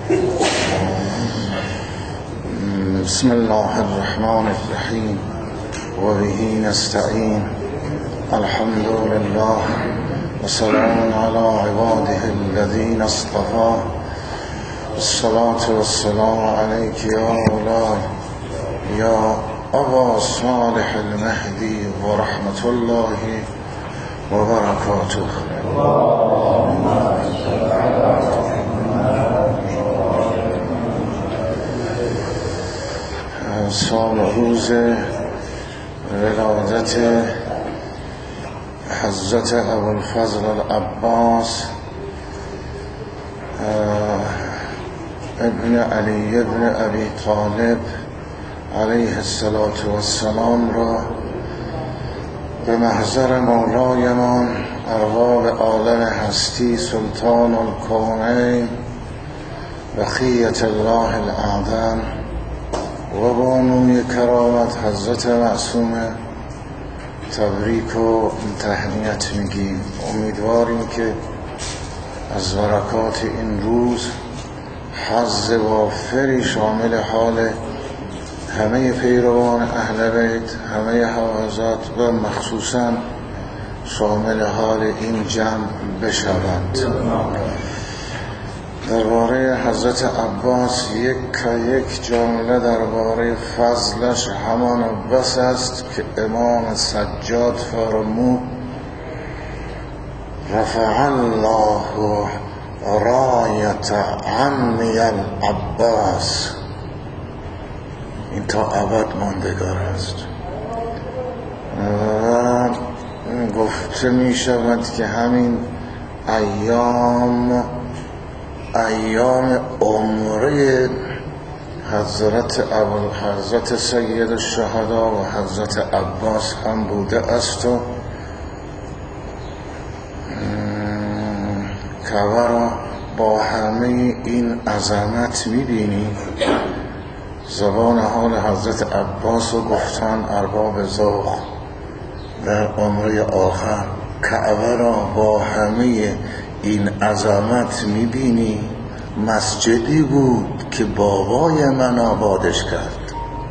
بسم الله الرحمن الرحیم و به نستعین. الحمد لله و سلام علی عباده الذین اصطفى. الصلاة والسلام علیک یا مولاي یا ابا صالح المهدی و رحمت الله و برکاته. سال روز ولادت حضرت ابوالفضل العباس ابن علی ابن ابی طالب علیه السلام را به محضر مولایمان ارباب عالم هستی سلطان الکونین بقیت الله الاعظم و بانوی کرامت حضرت معصومه تبریک و تهنیت میگیم. امیدواریم که از برکات این روز حظ وافری شامل حال همه پیروان اهل بیت، همه حوازات و مخصوصا شامل حال این جمع بشوند. درباره حضرت عباس یک جمله درباره فضلش همان بس است که امام سجاد فرمود رفع الله رایت عمی العباس. این تا ابد ماندگار است و گفته می شود که همین ایام عمره حضرت سید الشهدا و حضرت عباس هم بوده است و کعبه را با همه این عظمت می‌بینی. زبان حال حضرت عباس و گفتن ارباب ذوق در عمره آخر کعبه را با همه این عظمت میبینی. مسجدی بود که بابای من آبادش کرد.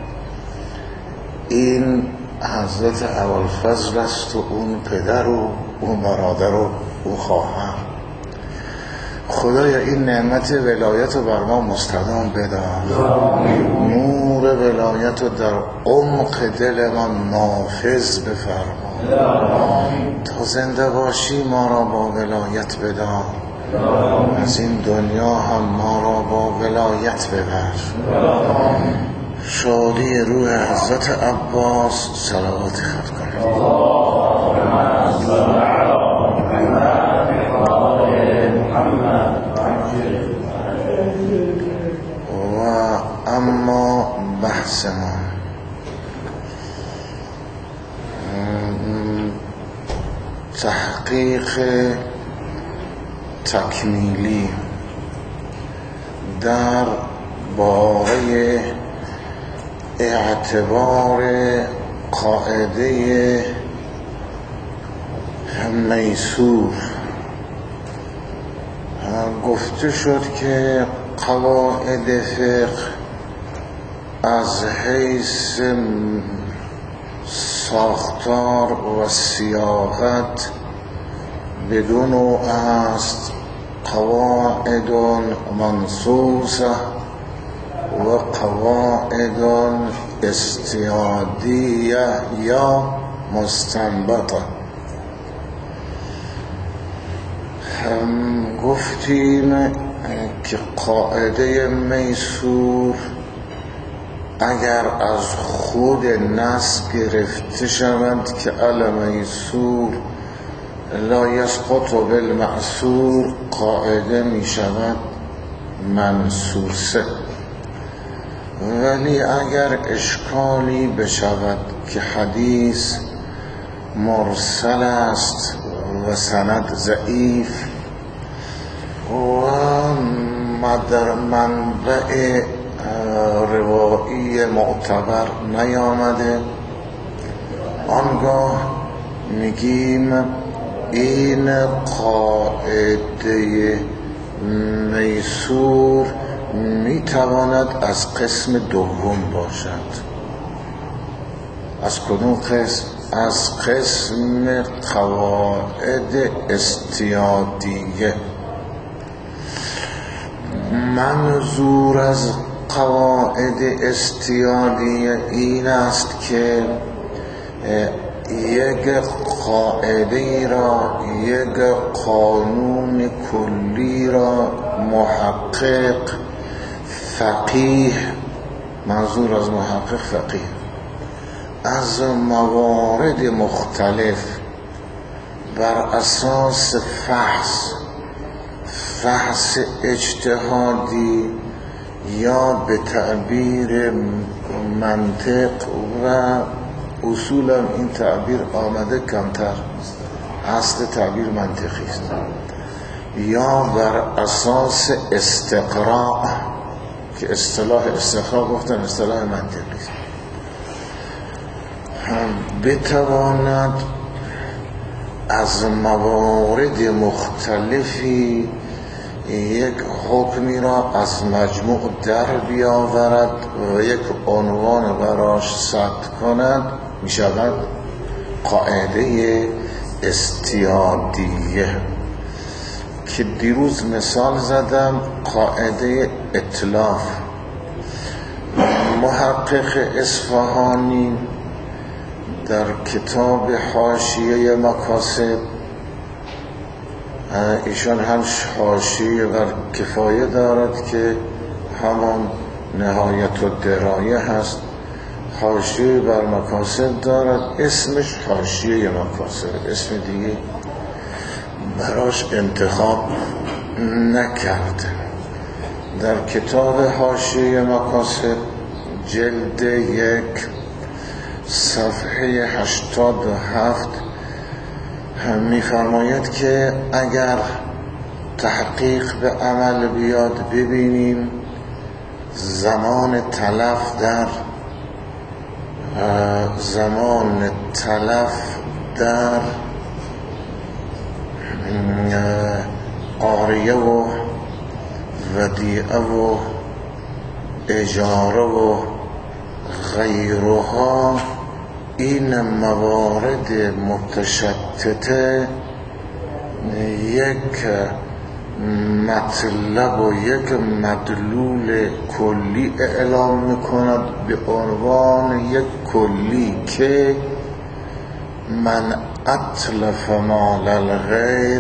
این حضرت ابوالفضل است و اون پدر و اون برادر و اون خواهر. خدایا این نعمت ولایت رو بر ما مستدام بدار. نور ولایت رو در عمق دل ما نافذ بفرما. تا زنده باشی ما را با ولایت بدار. از این دنیا هم ما را با ولایت ببر. شادی روح حضرت عباس صلوات خط کنید. و اما بحث ما تحقیق تکمیلی در باره اعتبار قاعده میسور. گفته شد که قواعد فقه از حیث ساختار و سیاقت بدون او است قواعد منصوصه و قواعد استیادیه یا مستنبطه. گفتیم که قاعده میسور اگر از خود نص گرفته شود که المیسور لا یسقط بالمعسور، قاعده می شود منصوصه. ولی اگر اشکالی بشود که حدیث مرسل است و سند ضعیف و در منبع روایی معتبر نیامده، آنگاه میگیم این قاعده میسور میتواند از قسم دوم باشد. از کدوم قسم؟ از قسم قواعد استیادیه. منظور از قواعد استیادیه این است که یک قاعده را، یک قانون کلی را محقق فقیه، منظور از محقق فقیه، از موارد مختلف بر اساس فحص اجتهادی یا به تعبیر منطق، و اصولا این تعبیر آمده کمتر، اصل تعبیر منطقی است، یا بر اساس استقراء که اصطلاح استقراء گفتن اصطلاح منطقی است، بتواند از موارد مختلفی یک حکمی را از مجموع در بیاورد و یک عنوان براش ثبت کند، می شود قاعده استیادیه. که دیروز مثال زدم قاعده اتلاف. محقق اصفهانی در کتاب حاشیه مکاسب، ایشان هم حاشیه بر کفایه دارد که همان نهایت الدرایه هست، حاشیه بر مکاسب دارد، اسمش حاشیه مکاسب، اسم دیگه براش انتخاب نکرده. در کتاب حاشیه مکاسب جلد 1 صفحه 87 می‌فرماید که اگر تحقیق به عمل بیاد، ببینیم زمان تلف در عاریه و ودیعه و اجاره و غیرها، این موارد متشتته یک مطلب و یک مدلول کلی اعلام میکند به عنوان یک کلی که من اتلف مال الغیر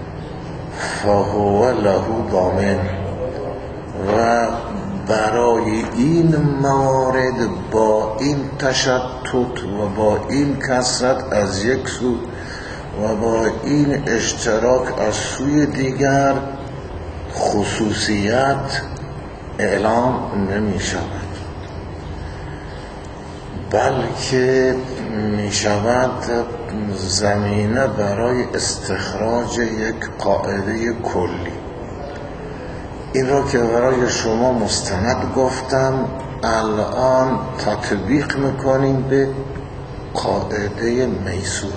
فهو له ضامن. و برای این موارد با این تشتت و با این کثرت از یک سو و با این اشتراک از سوی دیگر خصوصیت اعلام نمی شود، بلکه می شود زمینه برای استخراج یک قاعده کلی. این را که برای شما مستند گفتم، الان تطبیق میکنیم به قاعده میسور.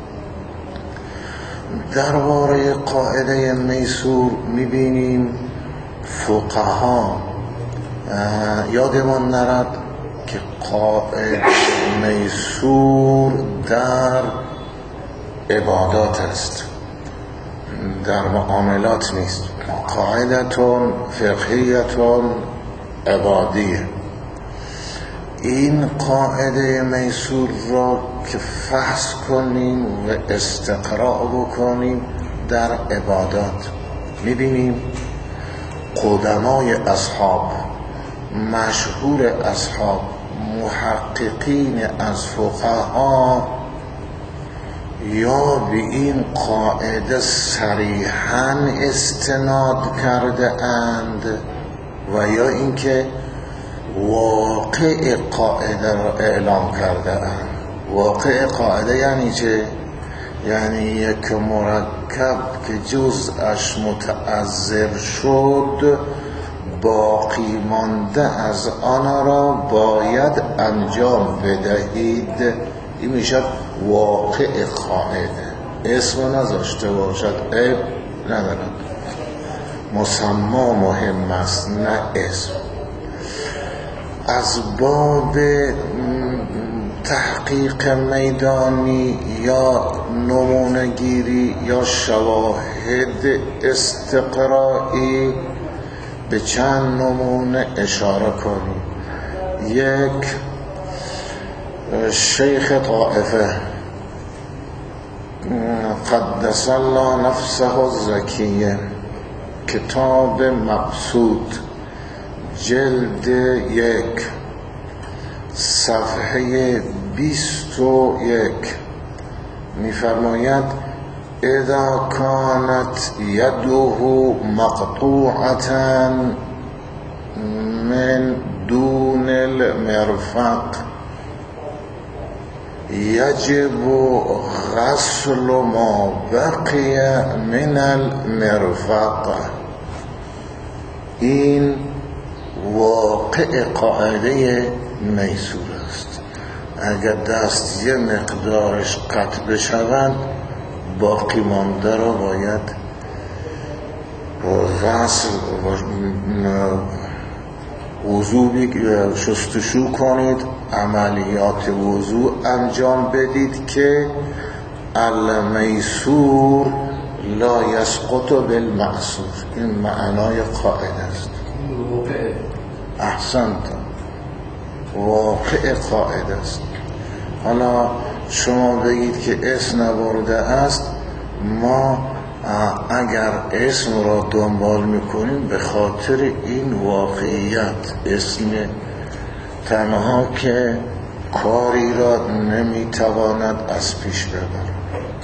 درباره قاعده میسور میبینیم فقها، یادمان نرد که قاعده میسور در عبادات است، در معاملات نیست. قاعدتون فقهیتون عبادیه. این قاعده میسور را که فحص کنیم و استقراء بکنیم در عبادات، میبینیم قدمای اصحاب، مشهور اصحاب، محققین از فقها یا به این قاعده صریحاً استناد کرده اند و یا اینکه واقع قاعده را اعلام کرده اند. واقع قاعده یعنی چه؟ یعنی یک مرکب که جزءش متعذر شد، باقی مانده از آن را باید انجام بدهید. این میشه واقع قاعده. اسم نذاشته باشد عیب ندارد. مسما مهم است نه اسم. از باب تحقیق میدانی یا نمونه‌گیری یا شواهد استقرائی به چند نمونه اشاره کنیم. یک، شیخ طائفه قدس الله نفسه الزکیه، کتاب مبسوط، جلد 1 صفحه 21 می‌فرماید اذا كانت يده مقطوعة من دون المرفق يجب غسل ما بقي من المرفق. این واقع قاعده میسور است. اگر دست یه مقدارش قطع بشوند باقی مانده را باید غسل وضو شستشو کنید، عملیات وضو انجام بدید که المیسور لا یسقط بالمعصور. این معنای قاعده است. احسنت، واقع قاعده است. حالا شما بگید که اسم نبرده است، ما اگر اسم را دنبال میکنیم به خاطر این واقعیت، اسم تنها که کاری را نمیتواند از پیش ببرد.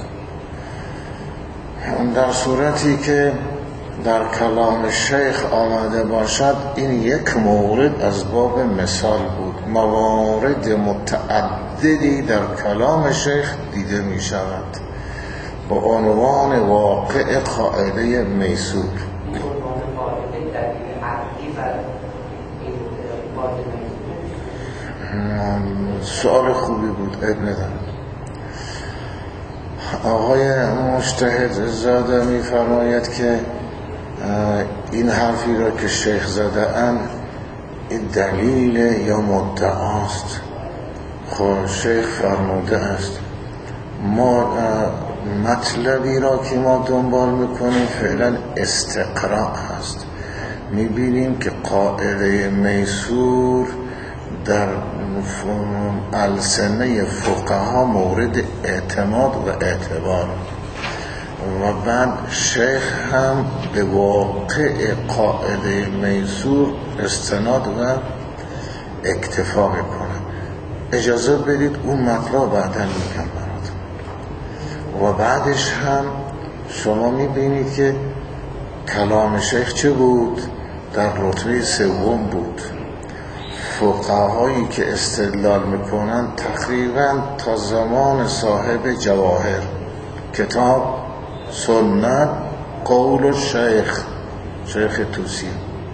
در صورتی که در کلام شیخ آمده باشد این یک مورد از باب مثال بود. موارد متعددی در کلام شیخ دیده می شود با عنوان واقع قاعده میسور. سؤال خوبی بود، عیب ندارد. آقای مجتهد زاده می فرماید که این حرفی را که شیخ زده اند این دلیل یا مدعاست. خب شیخ فرموده است ما مطلبی را که ما دنبال میکنیم فعلا استقراء هست. میبینیم که قاعده میسور در السنه فقها مورد اعتماد و اعتبار و بعد شیخ هم به واقع قاعده میسور استناد و اکتفا میکنه. اجازه بدید اون مطلب بعدا میگم براتون. و بعدش هم شما میبینید که کلام شیخ چه بود؟ در رتبه 3 بود. فقهایی که استدلال میکنن تقریبا تا زمان صاحب جواهر، کتاب، سنت، قول شیخ توسی.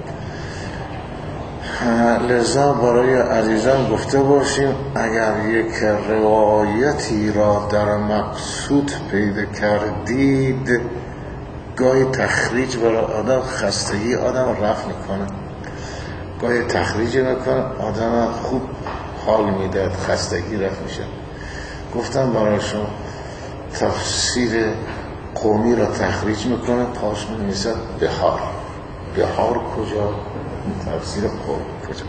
لذا برای عزیزان گفته باشیم اگر یک روایتی را در مبسوط پیدا کردید، گاهی تخریج برای آدم خستگی آدم رفع میکنه، گاهی تخریج میکنه آدم خوب حال میداد، خستگی رفع میشه. گفتم برای شما تفسیر قومی را تخریج میکنه، پاش می‌نویسد بهار کجا؟ تفسیر قومی کجا؟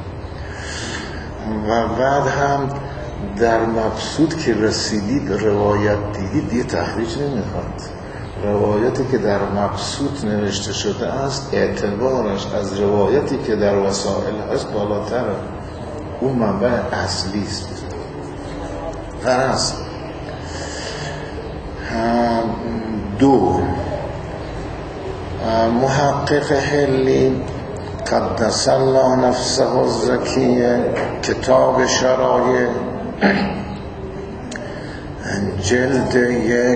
و بعد هم در مبسوط که رسیدید روایت دیدید یه تخریج نمیخواد. روایتی که در مبسوط نوشته شده است اعتبارش از روایتی که در وسائل هست بالاتره. اون منبع اصلی است. فرض 2 محقق حلی قدس الله نفسه الزکیه، کتاب شرایع، جلد 1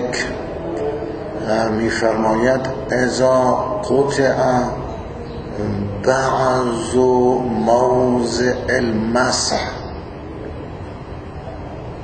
می‌فرماید اذا قطع بعض موضع المسح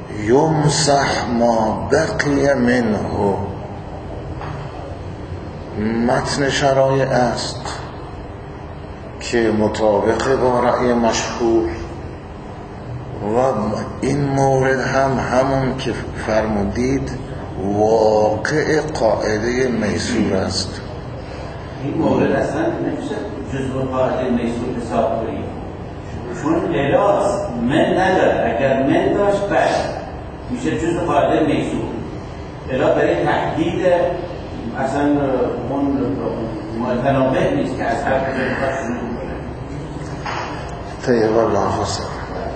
یمسح ما بقی منه متن شرایع است که مطابق با رأی مشهور و این مورد هم همون که فرمودید واقع قاعده میسور است. این مورد اصلا نمیشه جزء قاعده میسور حساب کنیم، چون الاس من نداره. اگر من داشت میشه جزء قاعده میسور. الا برای تحدید اصلا اون متنابه نیست که از هر کجا میخواد شروع کنه. طیب الله حسن.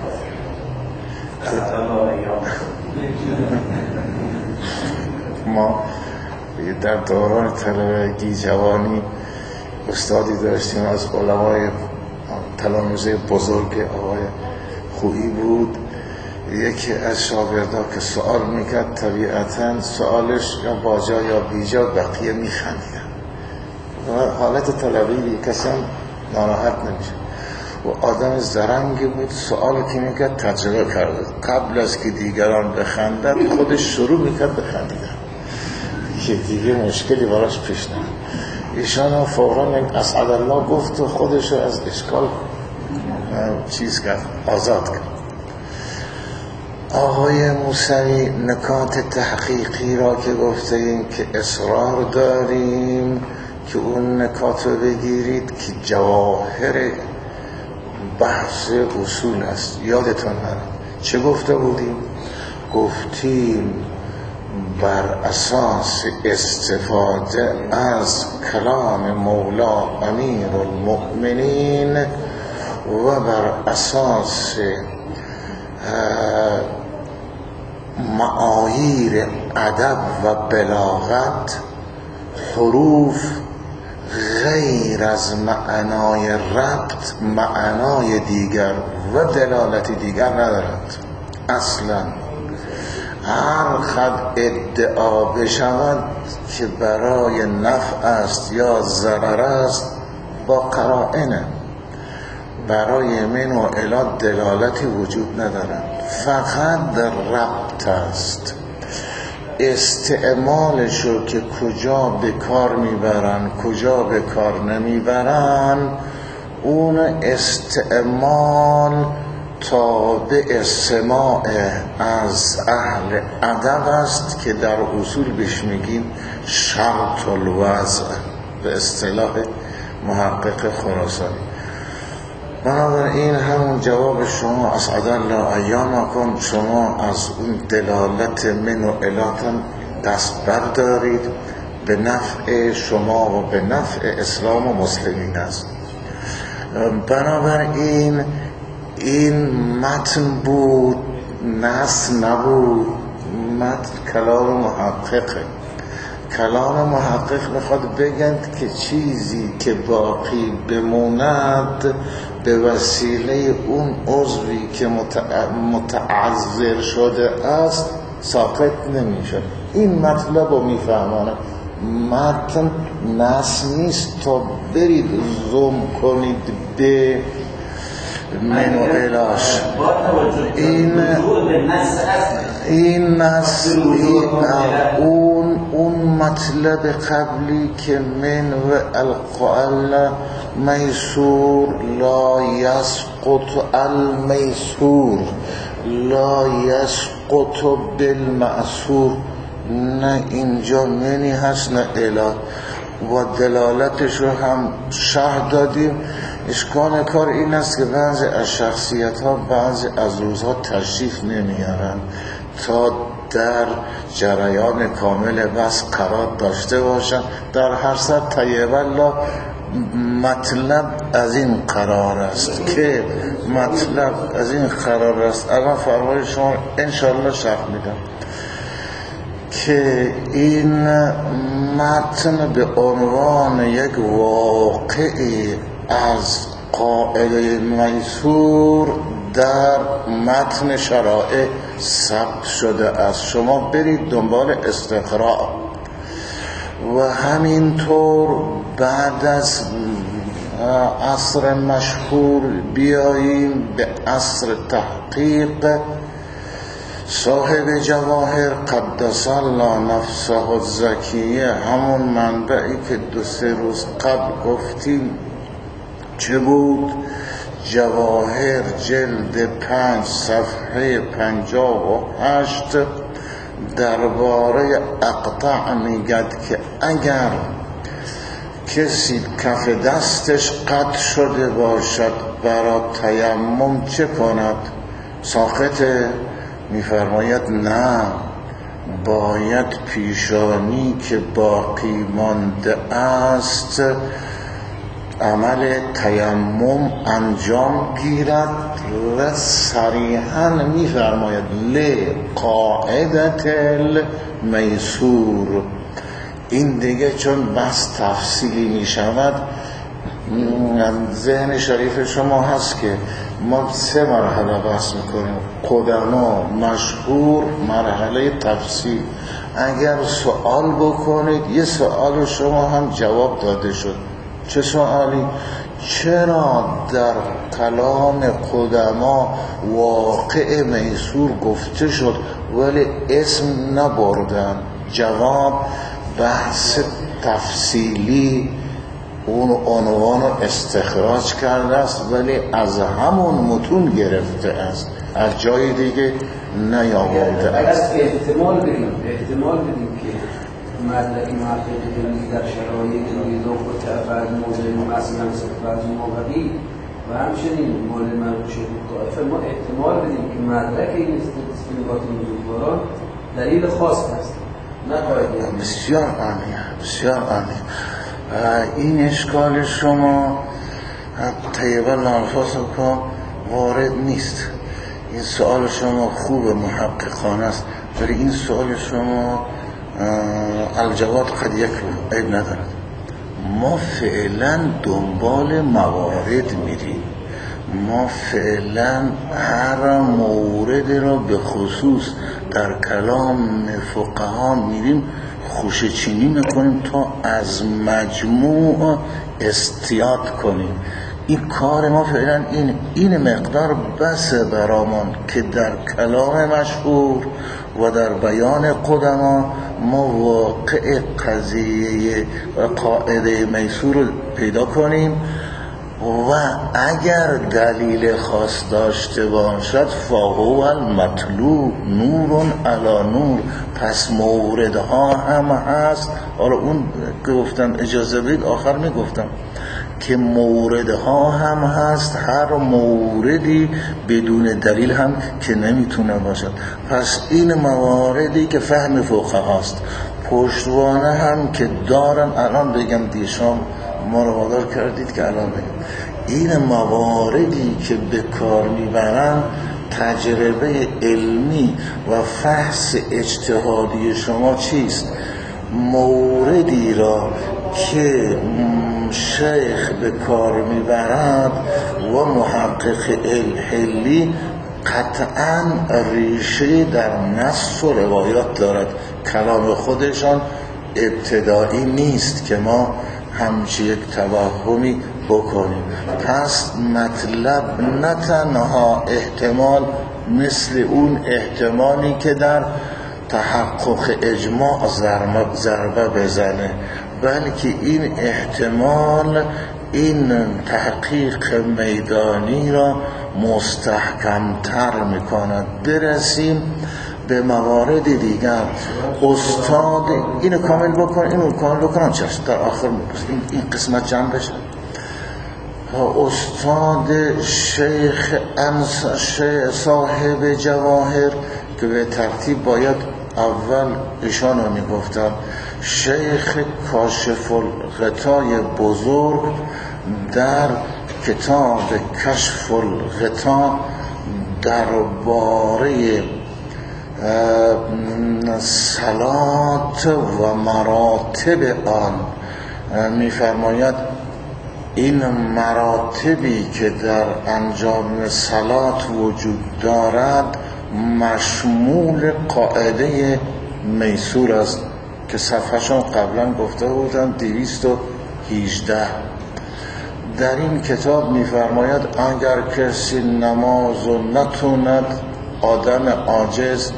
ما در دوران طلبگی جوانی استادی داشتیم از علمای تلامذه بزرگ آقای خویی بود. یکی از شاگردا که سوال میکرد طبیعتاً سوالش یا با جا یا بی جا بقیه میخندیدن و حالت طلبی کسی هم ناراحت نمیشه و آدم زرنگی بود. سوال که میکرد تجربه کرده، قبل از که دیگران بخندن خودش شروع میکرد بخندیدن که دیگه مشکلی براش پیش نمیاد. ایشان فوراً اسعد الله گفت و خودش از اشکال چیز کرد، آزاد کرد. آقای موسوی نکات تحقیقی را که گفتیم که اصرار داریم که اون نکات رو بگیرید که جواهر بحث اصول است. یادتون نره چه گفته بودیم؟ گفتیم بر اساس استفاده از کلام مولا امیر المؤمنین و بر اساس معاییر ادب و بلاغت حروف غیر از معنای ربط معنای دیگر و دلالت دیگر ندارد. اصلا هر خط ادعا بشود که برای نفع است یا ضرر است با قرائنه، برای من و الا دلالتی وجود ندارد، فقط در ربط است. استعمالشو که کجا به کار میبرن کجا به کار نمیبرن، اون استعمال تابع سماع از اهل ادب است که در اصول بهش میگیم شرط الوضع به اصطلاح محقق خراسانی. بنابراین همون جواب شما اسعد الله ایامکم، شما از اون دلالت من و الاتن دست بردارید، به نفع شما و به نفع اسلام و مسلمین است. بنابراین این متن بود، نص نبود، متن کلام محققه. کلام محقق میخواد بگند که چیزی که باقی بموند به وسیله اون عضوی که متعذر شده است ساقط نمیشه. این مطلب رو میفهمانه. متن نص نیست تا برید زوم کنید به من و الاش. این نص اون مطلب قبلی که من و القائل میسور لا یسقط المیسور لا یسقط بالمعسور، نه اینجا منی هست نه اله و دلالتش رو هم شرح دادیم. اشکال کار این است که بعضی از شخصیت ها بعضی از روزها تشریف نمیارن تا در جریان کامل بس قرار داشته باشن. در هر صورت طیب الله مطلب از این قرار است که مطلب از این قرار است. الان فرمای شما انشاءالله شرح میدم که این متن به عنوان یک واقعی از قاعده میسور در متن شرائع ثبت شده است. شما برید دنبال استقراء و همینطور بعد از عصر مشهور بیاییم به عصر تحقیق. صاحب جواهر قدس الله نفسه الزکیه، همون منبعی که 2-3 روز قبل گفتیم چه بود؟ جواهر جلد 5 صفحه 58 درباره اقطع میگد که اگر کسی کف دستش قطع شده باشد برای تیمم چه کند؟ ساقطه؟ میفرماید نه، باید پیشانی که باقی مانده است عمل تیمم انجام گیرد و صریحاً میفرماید لقاعدت المیسور. این دیگه چون بس تفصیلی می شود، ذهن شریف شما هست که ما 3 مرحله بحث میکنیم: قدما، مشهور، مرحله تفصیل. اگر سوال بکنید یه سوال شما هم جواب داده شد. چه سوالی؟ چرا در کلام قدما واقع میسور گفته شد ولی اسم نبردن؟ جواب: بحث تفصیلی اون عنوان رو استخراج کرده است ولی از همون متون گرفته است، از جای دیگه نیاورده است. احتمال بدیم که مطلقی محقق در شرایط نویدان و بعد موضوع مثلا صفت موقعی و همچنین مورد منقوش طائفه، ما احتمال بدیم که مدرک این استنباط نزولواران دلیل خاص هست، نه قاعده. بسیار عالی، بسیار عالی. این اشکال شما طیبه الانفاس که وارد نیست. این سوال شما خوب محققانه است، ولی این سوال شما الجواب قد یکفی، عیب ندارد. ما فعلا دنبال موارد میریم، ما فعلا هر مورد را به خصوص در کلام فقها میریم خوشه چینی میکنیم تا از مجموع استیاد کنیم. این کار ما فعلا این مقدار بس برامان که در کلام مشهور و در بیان قدما ما واقع قضیه و قاعده میسور رو پیدا کنیم و اگر دلیل خاص داشته باشد فهو المطلوب نور علی نور. پس موردها هم هست. حالا اون که گفتم اجازه بدید آخر میگفتم که موردها هم هست، هر موردی بدون دلیل هم که نمیتونه باشد. پس این مواردی که فهم فقها هست، پشتوانه هم که دارن. الان بگم دیشان ما رو وادار کردید که الان بگم این مواردی که به کار میبرن تجربه علمی و فحص اجتهادی شما چیست؟ موردی را که شیخ به کار میبرد و محقق حلی قطعاً ریشه در نص و روایات دارد، کلام خودشان ابتدایی نیست که ما همچی یک توهمی بکنیم. پس مطلب نه تنها احتمال مثل اون احتمالی که در تحقق اجماع ضربه بزنه، بلکه این احتمال این تحقیق میدانی را مستحکمتر میکند. برسیم به موارد دیگر. استاد اینو کامل بکن، اینو کامل بکنم چشم در آخر این قسمت جمع بشه. استاد شیخ صاحب جواهر که به ترتیب باید اول ایشان رو میگفتم، شیخ کاشف الغطای بزرگ در کتاب کشف الغطا درباره صلات و مراتب آن میفرماید این مراتبی که در انجام صلات وجود دارد مشمول قاعده میسور است که صفحه‌شون قبلا گفته بودم 218. در این کتاب میفرماید اگر کسی نماز نتوند آدم عاجز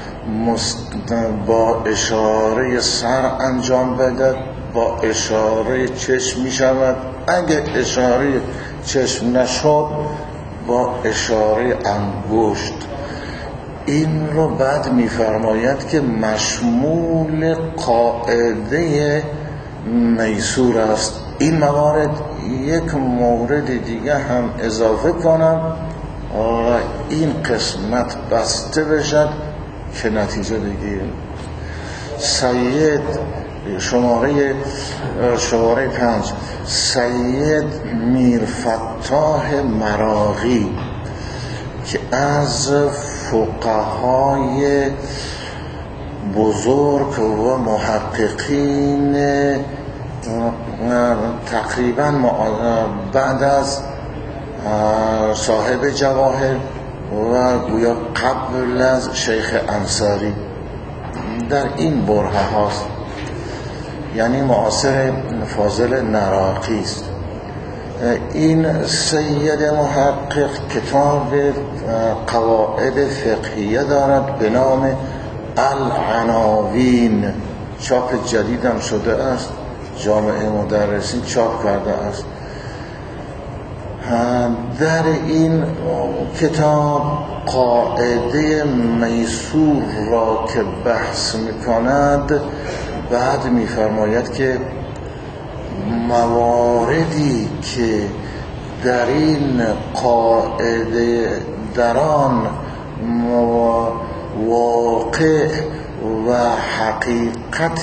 با اشاره سر انجام بده، با اشاره چشم می شود، اگه اشاره چشم نشد با اشاره انگشت. این رو بعد می فرماید که مشمول قاعده میسور است. این موارد یک مورد دیگه هم اضافه کنم و این قسمت بسته بشد که نتیجه بگیریم. سید شماره 5 سید میرفتاح مراغی که از فقهای بزرگ و محققین تقریبا بعد از صاحب جواهر و گویا قبل از شیخ انصاری در این برهه هاست، یعنی معاصر فاضل نراقی است. این سید محقق کتاب قواعد فقهیه دارد به نام العناوین، چاپ جدیدم شده است، جامعه مدرسین چاپ کرده است. در این کتاب قاعده میسور را که بحث می‌کند بعد می‌فرماید که مواردی که در این قاعده در آن واقع و حقیقت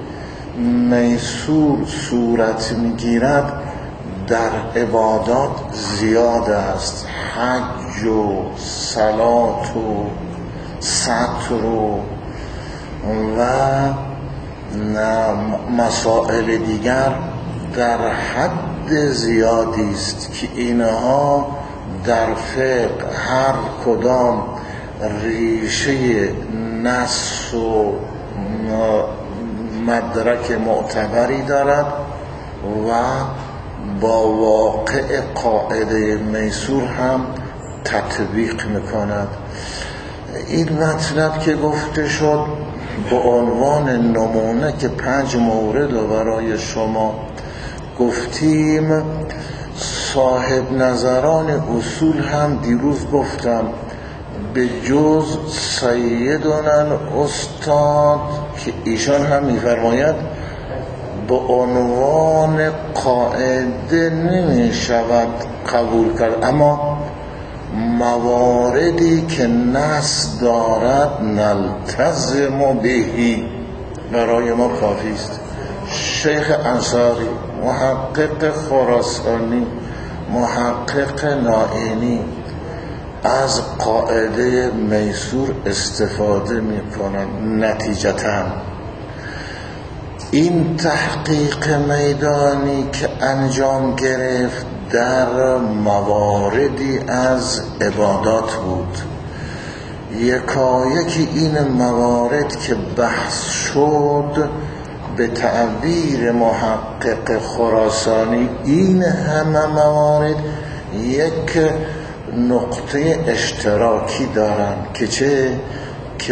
میسور صورت می‌گیرد در عبادات زیاد است. حج و صلات و ستر و مسائل دیگر در حد زیادی است که اینها در فقه هر کدام ریشه نص و مدرک معتبری دارد و با واقع قاعده میسور هم تطبیق میکند. این مطلب که گفته شد به عنوان نمونه که 5 مورد رو برای شما گفتیم، صاحب نظران اصول هم دیروز گفتم به جز سیدنا استاد که ایشان هم میفرماید به عنوان قاعده نمی شود قبول کرد، اما مواردی که نص دارد نلتزم بهی برای ما کافی است. شیخ انصاری، محقق خراسانی، محقق نائینی از قاعده میسور استفاده می کنند. نتیجتاً این تحقیق میدانی که انجام گرفت در مواردی از عبادات بود. یکایک این موارد که بحث شد به تعبیر محقق خراسانی این همه موارد یک نقطه اشتراکی دارند که چه؟ که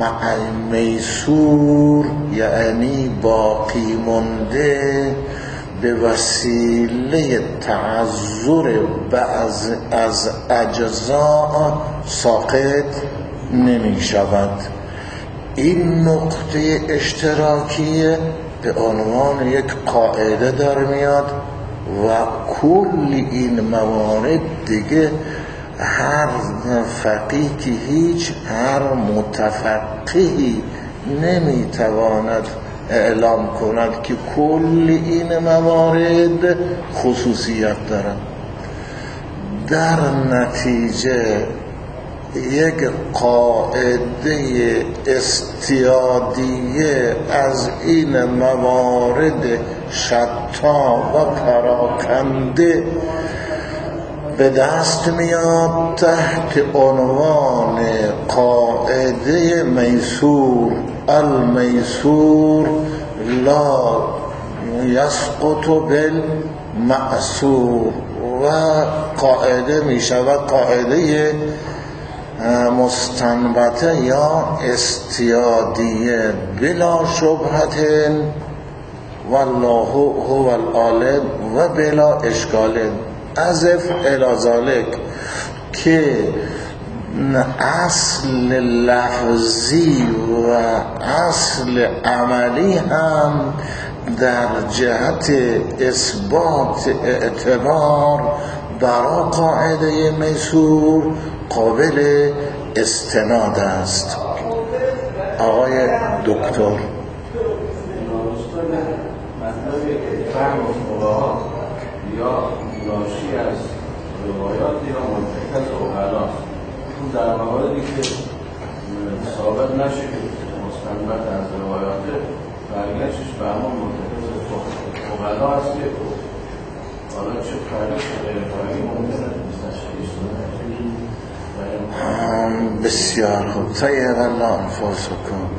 میسور یعنی باقی مونده به وسیله تعذر بعض از اجزاء ساقط نمی شود. این نقطه اشتراکی به عنوان یک قاعده در میاد و کل این موارد دیگه هر فقیه که هیچ هر متفقهی نمیتواند اعلام کند که کل این موارد خصوصیت دارند. در نتیجه یک قاعده استیادیه از این موارد شتا و پراکنده به دست میاد تحت عنوان قاعده میسور. المیسور لا یسقط بالمأسور و قاعده می شود قاعده مستنبطه یا استیادیه بلا شبهت والله هو العالم و بلا اشکال اضف الی ذلك که اصل لفظی و اصل عملی هم در جهت اثبات اعتبار برای قاعده میسور قابل استناد است. آقای دکتر فهم فقها یا ناشی از روایات یا منطق از عقلاست. اون در مواردی که ثابت نشه که مستنبط از روایات برگشتش به همون منطق از عقلا هست که حالا چه فرقی چه غیر فرقی ممکنه تشخیص بده. بسیار خوب. طیب الله انفاسکم.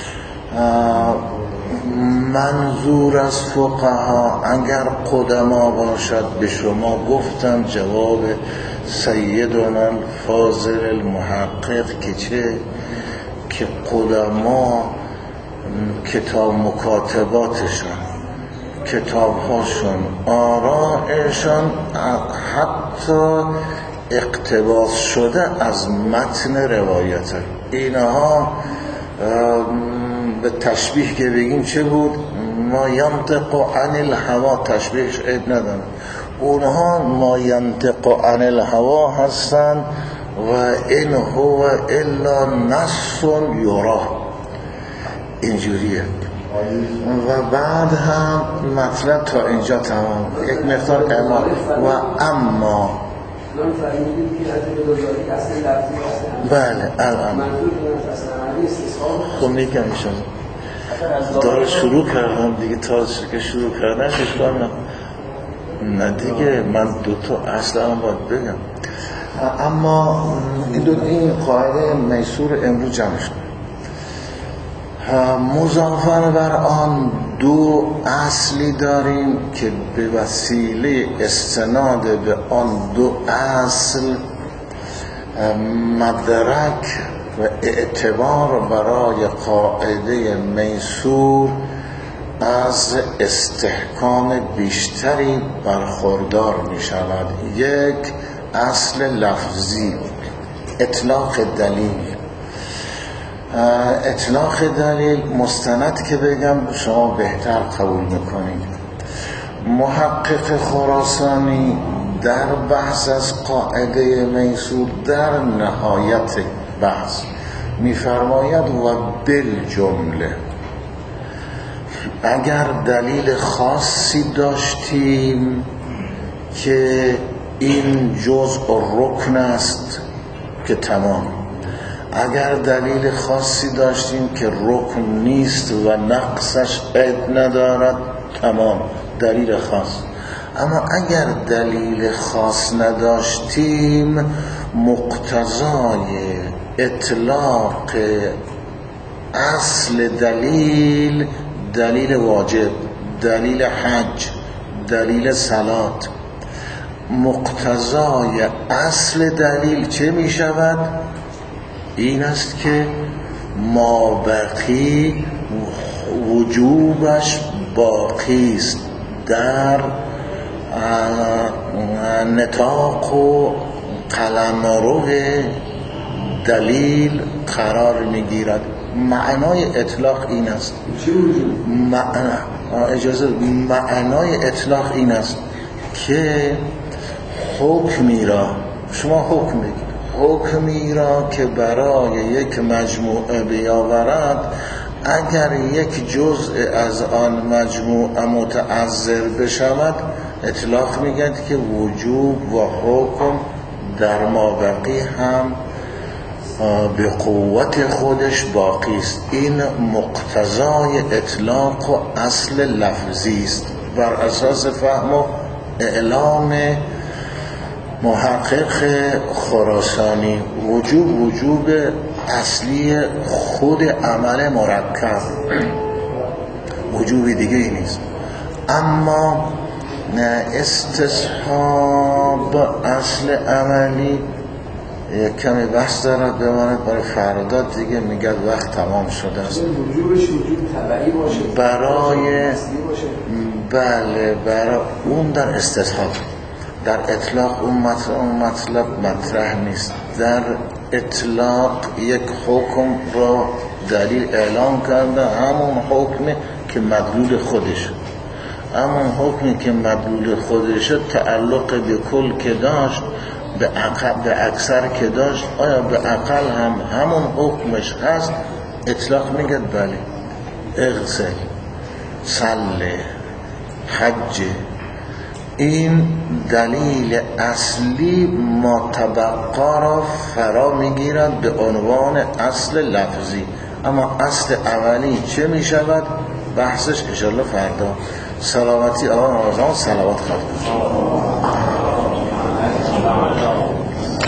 منظور از فقها اگر قدما باشد به شما گفتم جواب سیدنا الفاضل المحقق که چه که قدما کتاب مکاتباتشان کتابهاشون آرائشان حتی اقتباس شده از متن روایت اینها به تشبیه که بگیم چه بود ما ینطق عن الهوا تشبیهش عیب نداره اونها ما ینطق عن الهوا هستن و این هو الا نص یرا اینجوریه و بعد هم مطلب تا اینجا تمام یک مقدار اما و اما بله الان خب میگم ایشان داره شروع کردم دیگه تا که شروع کردن اشکال نه دیگه من دوتا اصلا باید بگم اما این قاعده میسور امروز جمع شد مضافاً بر آن دو اصلی داریم که به وسیله استناد به آن دو اصل مدرک و اعتبار برای قاعده میسور از استحکام بیشتری برخوردار می شود. یک اصل لفظی اطلاق دلیل مستند که بگم شما بهتر قبول میکنید. محقق خراسانی در بحث از قاعده میسور در نهایت بحث میفرماید و بالجمله اگر دلیل خاصی داشتیم که این جزء رکن است که تمام، اگر دلیل خاصی داشتیم که رکن نیست و نقصش عیب ندارد تمام دلیل خاص. اما اگر دلیل خاص نداشتیم مقتضای اطلاق اصل دلیل، دلیل واجب، دلیل حج، دلیل صلات، مقتضای اصل دلیل چه می شود؟ این است که مابقی وجوبش باقی است، در نطاق و قلمرو دلیل قرار میگیرد. معنای اطلاق این است. معنای اطلاق این است که حکمی را شما حکمی را که برای یک مجموعه بیاورد، اگر یک جزء از آن مجموعه متعذر بشود اطلاق میگد که وجوب و حکم در مابقی هم به قوت خودش باقی است. این مقتضای اطلاق و اصل لفظی است. بر اساس فهم و اعلام محقق خراسانی وجوب اصلی خود عمل مرکب، وجوب دیگه ای نیست. اما استصحاب اصل عملی یک کمی بحث دارد بماند برای فردا دیگه میگه وقت تمام شده است. وجوبش وجوب طبعی باشه برای باشه. بله برای اون در استثهاب، در اطلاق اون مطلب مطرح نیست. در اطلاق یک حکم را دلیل اعلام کرده، همون حکمی که مدلول خودش، همون حکمی که مدلول خودش تعلق به کل که داشت، به اکثر که داشت، آیا به اقل هم همون حکمش هست؟ اطلاق میگه بله. اغسل، صله، حج، این دلیل اصلی ما تبقا را فرا میگیرد به عنوان اصل لفظی. اما اصل اولی چه میشود؟ بحثش انشاءالله فردا. سلامتی آقا نوازان، صلوات خواهد.